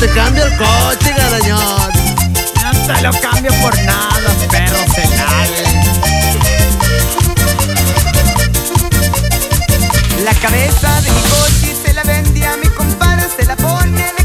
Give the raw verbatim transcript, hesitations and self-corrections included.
te cambio el coche, garañón. No te lo cambio por nada, perro senal. La cabeza de mi coche se la vendí a mi compadre, se la pone